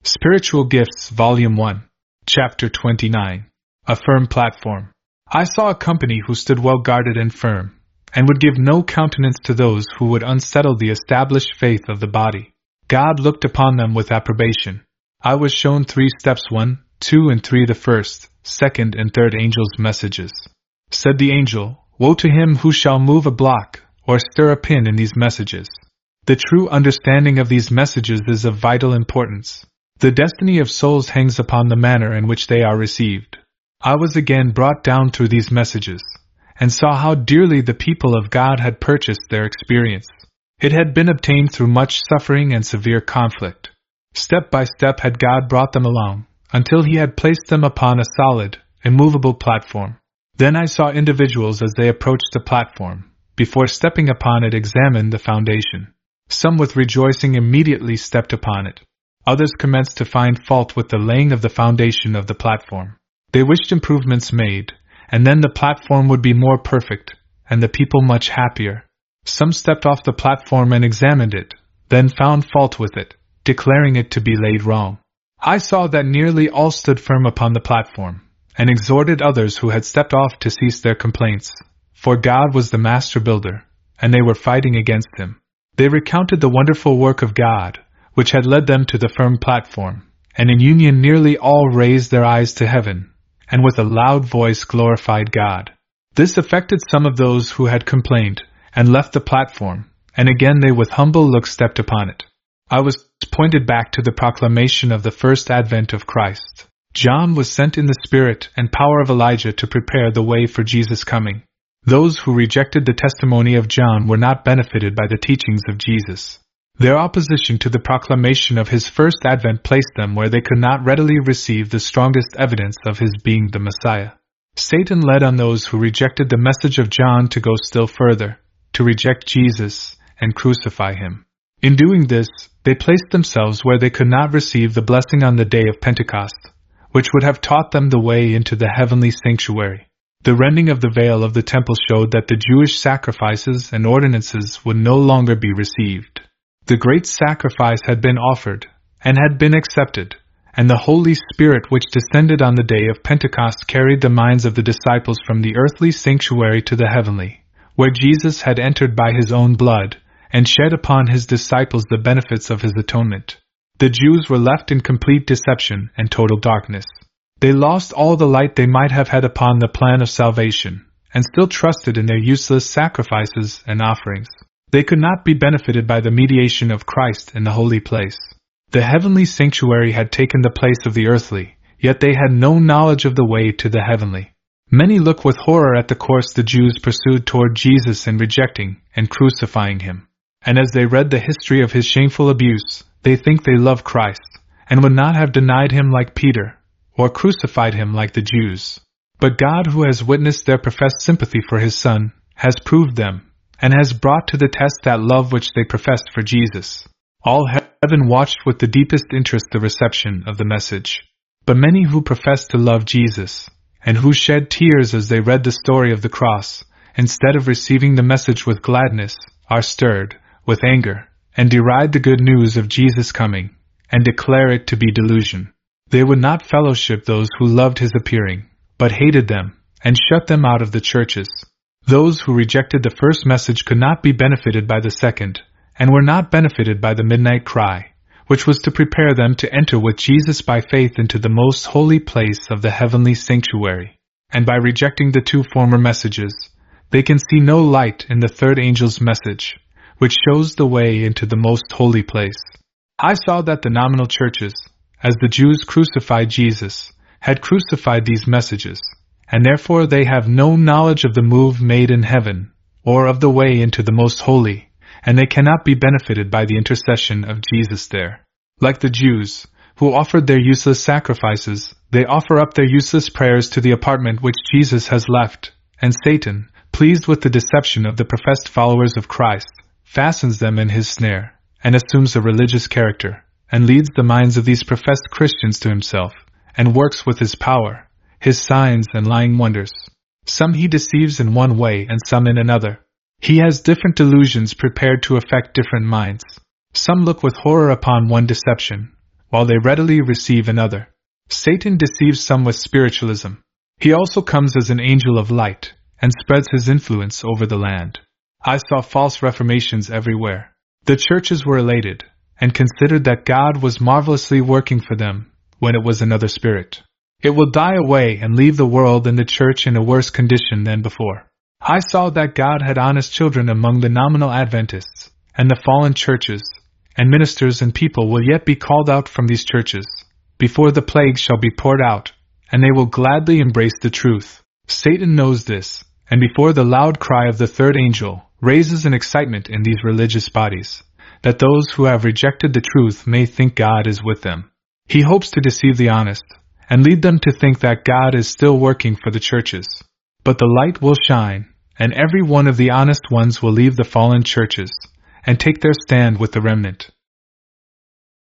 Spiritual Gifts, Volume 1, Chapter 29. A Firm Platform. I saw a company who stood well guarded and firm, and would give no countenance to those who would unsettle the established faith of the body. God looked upon them with approbation. I was shown 3 steps, 1, 2, and 3, the first, second, and third angels' messages. Said the angel, "Woe to him who shall move a block, or stir a pin in these messages." The true understanding of these messages is of vital importance. The destiny of souls hangs upon the manner in which they are received. I was again brought down through these messages, and saw how dearly the people of God had purchased their experience. It had been obtained through much suffering and severe conflict. Step by step had God brought them along, until He had placed them upon a solid, immovable platform. Then I saw individuals as they approached the platform, before stepping upon it, examine the foundation. Some with rejoicing immediately stepped upon it. Others commenced to find fault with the laying of the foundation of the platform. They wished improvements made, and then the platform would be more perfect, and the people much happier. Some stepped off the platform and examined it, then found fault with it, declaring it to be laid wrong. I saw that nearly all stood firm upon the platform, and exhorted others who had stepped off to cease their complaints, for God was the master builder, and they were fighting against Him. They recounted the wonderful work of God, which had led them to the firm platform, and in union nearly all raised their eyes to heaven, and with a loud voice glorified God. This affected some of those who had complained, and left the platform, and again they with humble looks stepped upon it. I was pointed back to the proclamation of the first advent of Christ. John was sent in the spirit and power of Elijah to prepare the way for Jesus' coming. Those who rejected the testimony of John were not benefited by the teachings of Jesus. Their opposition to the proclamation of his first advent placed them where they could not readily receive the strongest evidence of his being the Messiah. Satan led on those who rejected the message of John to go still further, to reject Jesus and crucify him. In doing this, they placed themselves where they could not receive the blessing on the day of Pentecost, which would have taught them the way into the heavenly sanctuary. The rending of the veil of the temple showed that the Jewish sacrifices and ordinances would no longer be received. The great sacrifice had been offered, and had been accepted, and the Holy Spirit which descended on the day of Pentecost carried the minds of the disciples from the earthly sanctuary to the heavenly, where Jesus had entered by His own blood, and shed upon His disciples the benefits of His atonement. The Jews were left in complete deception and total darkness. They lost all the light they might have had upon the plan of salvation, and still trusted in their useless sacrifices and offerings. They could not be benefited by the mediation of Christ in the holy place. The heavenly sanctuary had taken the place of the earthly, yet they had no knowledge of the way to the heavenly. Many look with horror at the course the Jews pursued toward Jesus in rejecting and crucifying Him. And as they read the history of His shameful abuse, they think they love Christ, and would not have denied Him like Peter, or crucified Him like the Jews. But God, who has witnessed their professed sympathy for His Son, has proved them, and has brought to the test that love which they professed for Jesus. All heaven watched with the deepest interest the reception of the message. But many who professed to love Jesus, and who shed tears as they read the story of the cross, instead of receiving the message with gladness, are stirred with anger, and deride the good news of Jesus' coming, and declare it to be delusion. They would not fellowship those who loved His appearing, but hated them, and shut them out of the churches. Those who rejected the first message could not be benefited by the second, and were not benefited by the midnight cry, which was to prepare them to enter with Jesus by faith into the most holy place of the heavenly sanctuary. And by rejecting the 2 former messages, they can see no light in the third angel's message, which shows the way into the most holy place. I saw that the nominal churches, as the Jews crucified Jesus, had crucified these messages, and therefore they have no knowledge of the move made in heaven, or of the way into the most holy, and they cannot be benefited by the intercession of Jesus there. Like the Jews, who offered their useless sacrifices, they offer up their useless prayers to the apartment which Jesus has left, and Satan, pleased with the deception of the professed followers of Christ, fastens them in his snare, and assumes a religious character, and leads the minds of these professed Christians to himself, and works with his power, His signs and lying wonders. Some he deceives in one way and some in another. He has different delusions prepared to affect different minds. Some look with horror upon one deception, while they readily receive another. Satan deceives some with spiritualism. He also comes as an angel of light, and spreads his influence over the land. I saw false reformations everywhere. The churches were elated, and considered that God was marvelously working for them, when it was another spirit. It will die away and leave the world and the church in a worse condition than before. I saw that God had honest children among the nominal Adventists, and the fallen churches, and ministers and people will yet be called out from these churches, before the plague shall be poured out, and they will gladly embrace the truth. Satan knows this, and before the loud cry of the third angel raises an excitement in these religious bodies, that those who have rejected the truth may think God is with them. He hopes to deceive the honest, and lead them to think that God is still working for the churches. But the light will shine, and every one of the honest ones will leave the fallen churches, and take their stand with the remnant.